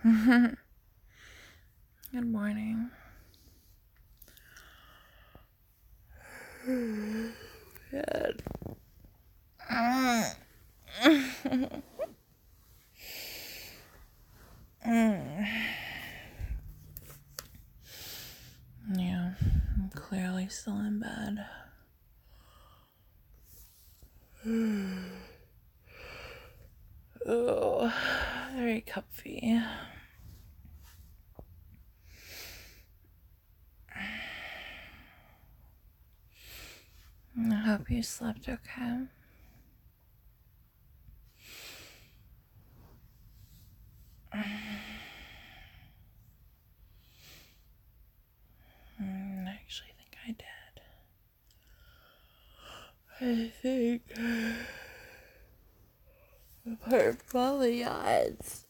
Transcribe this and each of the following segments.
Good morning. Good. Yeah, I'm clearly still in bed. Oh, very comfy. I hope you slept okay. I actually think I did. I think apart from all the odds.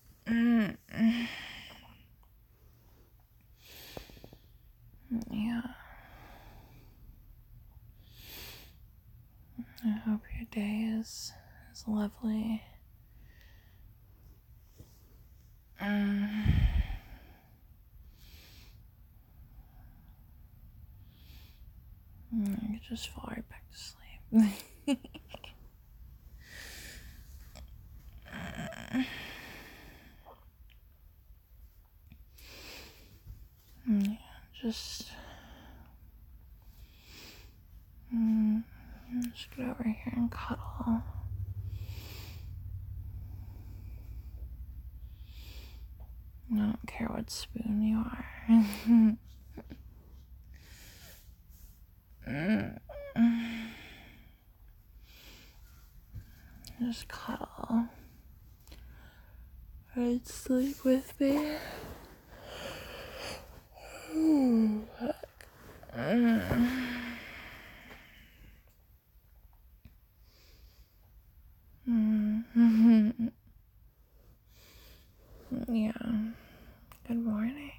Yeah. I hope your day is lovely. You just fall right back to sleep. Yeah, just get over here and cuddle. I don't care what spoon you are. Just cuddle and sleep with me. Yeah. Good morning.